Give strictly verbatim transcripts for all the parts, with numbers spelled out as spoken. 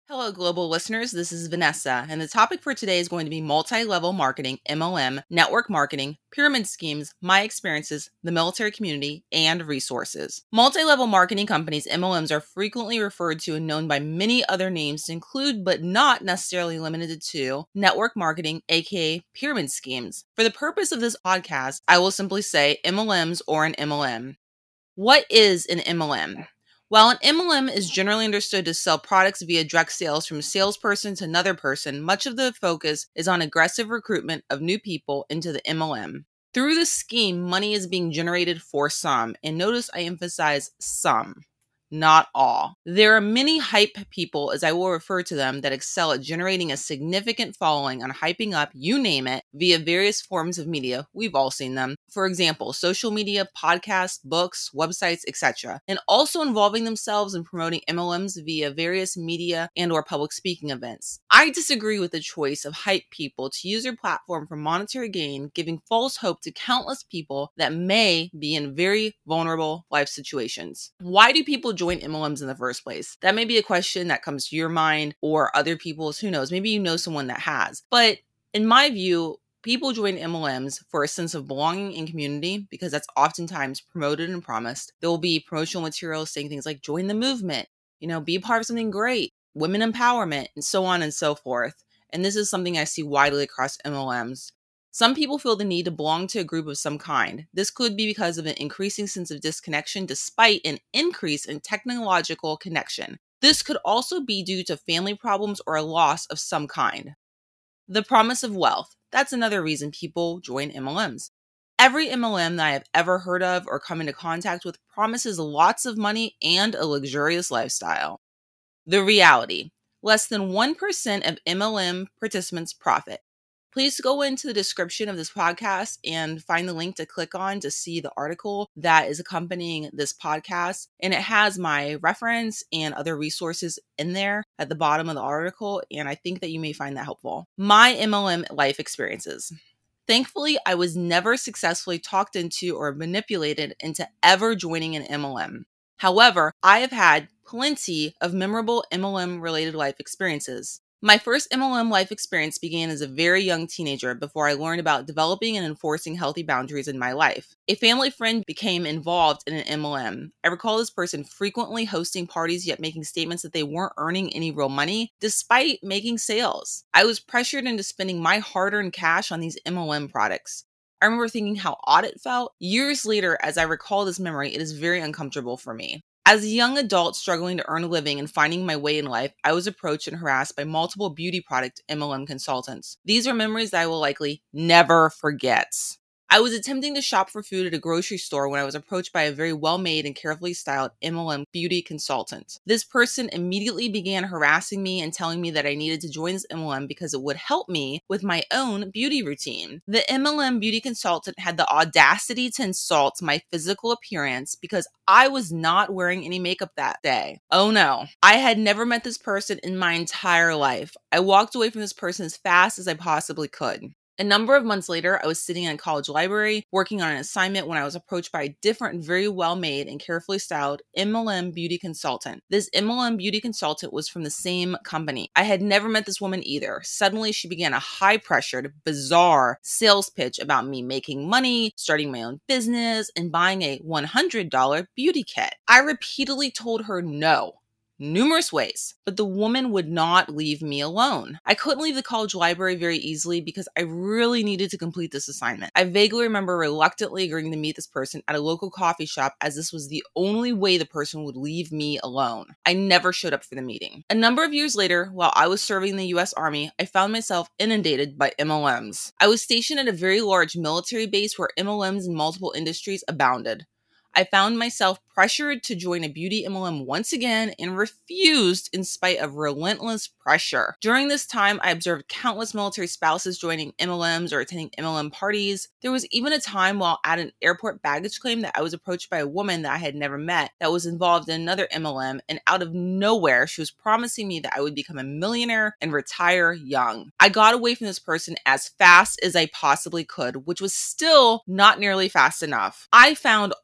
Hello, global listeners. This is Vanessa, and the topic for today is going to be multi-level marketing, M L M, network marketing, pyramid schemes, my experiences, the military community, and resources. Multi-level marketing companies, M L Ms, are frequently referred to and known by many other names to include, but not necessarily limited to, network marketing, aka pyramid schemes. For the purpose of this podcast, I will simply say M L Ms or an M L M. What is an M L M? While an M L M is generally understood to sell products via direct sales from a salesperson to another person, much of the focus is on aggressive recruitment of new people into the M L M. Through this scheme, money is being generated for some, and notice I emphasize some, not all. There are many hype people, as I will refer to them, that excel at generating a significant following on hyping up, you name it, via various forms of media. We've all seen them. For example, social media, podcasts, books, websites, et cetera, and also involving themselves in promoting M L Ms via various media and or public speaking events. I disagree with the choice of hype people to use their platform for monetary gain, giving false hope to countless people that may be in very vulnerable life situations. Why do people join M L Ms in the first place? That may be a question that comes to your mind or other people's, who knows, maybe you know someone that has. But in my view, people join M L Ms for a sense of belonging and community because that's oftentimes promoted and promised. There will be promotional materials saying things like join the movement, you know, be a part of something great, women empowerment, and so on and so forth. And this is something I see widely across M L Ms. Some people feel the need to belong to a group of some kind. This could be because of an increasing sense of disconnection despite an increase in technological connection. This could also be due to family problems or a loss of some kind. The promise of wealth. That's another reason people join M L Ms. Every M L M that I have ever heard of or come into contact with promises lots of money and a luxurious lifestyle. The reality. Less than one percent of M L M participants profit. Please go into the description of this podcast and find the link to click on to see the article that is accompanying this podcast. And it has my reference and other resources in there at the bottom of the article. And I think that you may find that helpful. My M L M life experiences. Thankfully, I was never successfully talked into or manipulated into ever joining an M L M. However, I have had plenty of memorable M L M related life experiences. My first M L M life experience began as a very young teenager before I learned about developing and enforcing healthy boundaries in my life. A family friend became involved in an M L M. I recall this person frequently hosting parties yet making statements that they weren't earning any real money despite making sales. I was pressured into spending my hard-earned cash on these M L M products. I remember thinking how odd it felt. Years later, as I recall this memory, it is very uncomfortable for me. As a young adult struggling to earn a living and finding my way in life, I was approached and harassed by multiple beauty product M L M consultants. These are memories that I will likely never forget. I was attempting to shop for food at a grocery store when I was approached by a very well-made and carefully styled M L M beauty consultant. This person immediately began harassing me and telling me that I needed to join this M L M because it would help me with my own beauty routine. The M L M beauty consultant had the audacity to insult my physical appearance because I was not wearing any makeup that day. Oh no. I had never met this person in my entire life. I walked away from this person as fast as I possibly could. A number of months later, I was sitting in a college library working on an assignment when I was approached by a different, very well-made and carefully styled M L M beauty consultant. This M L M beauty consultant was from the same company. I had never met this woman either. Suddenly, she began a high-pressured, bizarre sales pitch about me making money, starting my own business, and buying a one hundred dollars beauty kit. I repeatedly told her no. Numerous ways, but the woman would not leave me alone. I couldn't leave the college library very easily because I really needed to complete this assignment. I vaguely remember reluctantly agreeing to meet this person at a local coffee shop as this was the only way the person would leave me alone. I never showed up for the meeting. A number of years later, while I was serving in the U S Army, I found myself inundated by M L Ms. I was stationed at a very large military base where M L Ms in multiple industries abounded. I found myself pressured to join a beauty M L M once again and refused in spite of relentless pressure. During this time, I observed countless military spouses joining M L Ms or attending M L M parties. There was even a time while at an airport baggage claim that I was approached by a woman that I had never met that was involved in another M L M, and out of nowhere, she was promising me that I would become a millionaire and retire young. I got away from this person as fast as I possibly could, which was still not nearly fast enough. I found all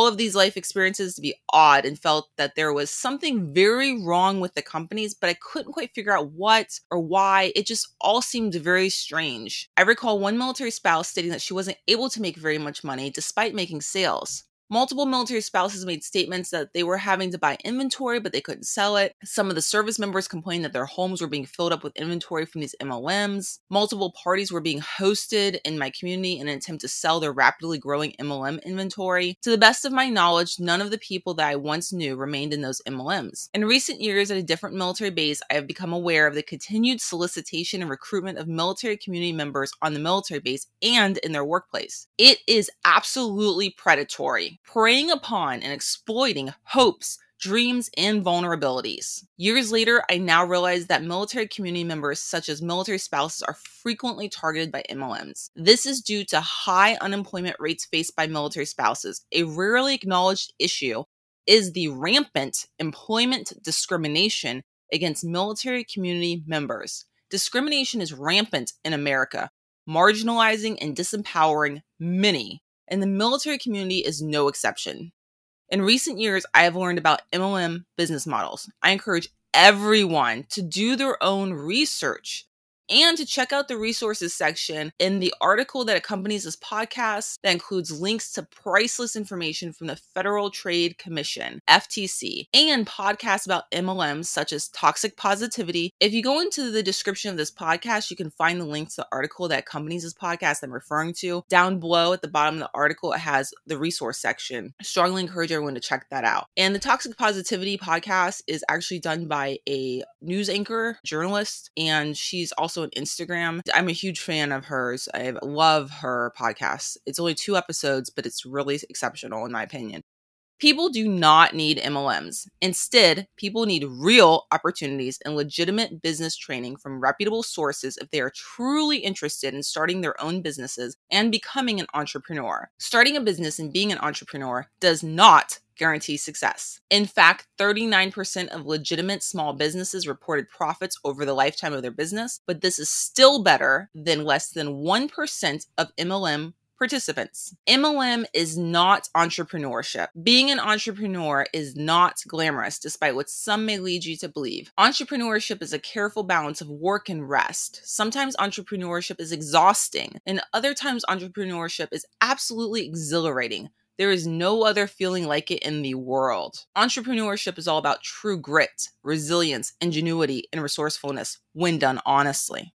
of these life experiences to be odd and felt that there was something very wrong with the companies, but I couldn't quite figure out what or why. It just all seemed very strange. I recall one military spouse stating that she wasn't able to make very much money despite making sales. Multiple military spouses made statements that they were having to buy inventory, but they couldn't sell it. Some of the service members complained that their homes were being filled up with inventory from these M L Ms. Multiple parties were being hosted in my community in an attempt to sell their rapidly growing M L M inventory. To the best of my knowledge, none of the people that I once knew remained in those M L Ms. In recent years, at a different military base, I have become aware of the continued solicitation and recruitment of military community members on the military base and in their workplace. It is absolutely predatory, preying upon and exploiting hopes, dreams, and vulnerabilities. Years later, I now realize that military community members, such as military spouses, are frequently targeted by M L Ms. This is due to high unemployment rates faced by military spouses. A rarely acknowledged issue is the rampant employment discrimination against military community members. Discrimination is rampant in America, marginalizing and disempowering many, and the military community is no exception. In recent years, I have learned about M L M business models. I encourage everyone to do their own research and to check out the resources section in the article that accompanies this podcast that includes links to priceless information from the Federal Trade Commission, F T C, and podcasts about M L Ms such as Toxic Positivity. If you go into the description of this podcast, you can find the link to the article that accompanies this podcast I'm referring to. Down below at the bottom of the article, it has the resource section. I strongly encourage everyone to check that out. And the Toxic Positivity podcast is actually done by a news anchor, journalist, and she's also on Instagram. I'm a huge fan of hers. I love her podcast. It's only two episodes, but it's really exceptional in my opinion. People do not need M L Ms. Instead, people need real opportunities and legitimate business training from reputable sources if they are truly interested in starting their own businesses and becoming an entrepreneur. Starting a business and being an entrepreneur does not guarantee success. In fact, thirty-nine percent of legitimate small businesses reported profits over the lifetime of their business, but this is still better than less than one percent of M L M participants. M L M is not entrepreneurship. Being an entrepreneur is not glamorous, despite what some may lead you to believe. Entrepreneurship is a careful balance of work and rest. Sometimes entrepreneurship is exhausting, and other times entrepreneurship is absolutely exhilarating. There is no other feeling like it in the world. Entrepreneurship is all about true grit, resilience, ingenuity, and resourcefulness when done honestly.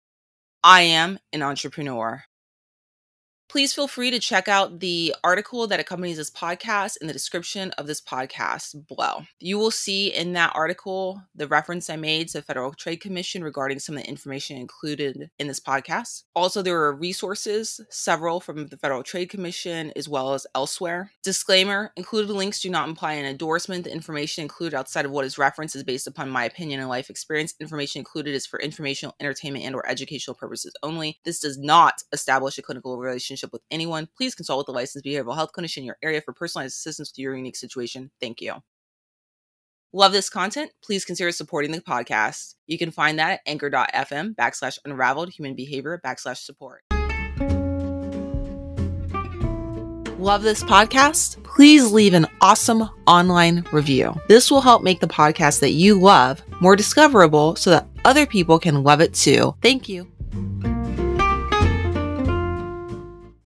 I am an entrepreneur. Please feel free to check out the article that accompanies this podcast in the description of this podcast below. You will see in that article the reference I made to the Federal Trade Commission regarding some of the information included in this podcast. Also, there are resources, several from the Federal Trade Commission as well as elsewhere. Disclaimer, included links do not imply an endorsement. The information included outside of what is referenced is based upon my opinion and life experience. Information included is for informational, entertainment, and or educational purposes only. This does not establish a clinical relationship with anyone. Please consult with a licensed behavioral health clinician in your area for personalized assistance to your unique situation. Thank you. Love this content? Please consider supporting the podcast. You can find that at anchor.fm backslash unraveled human behavior backslash support. Love this podcast? Please leave an awesome online review. This will help make the podcast that you love more discoverable so that other people can love it too. Thank you.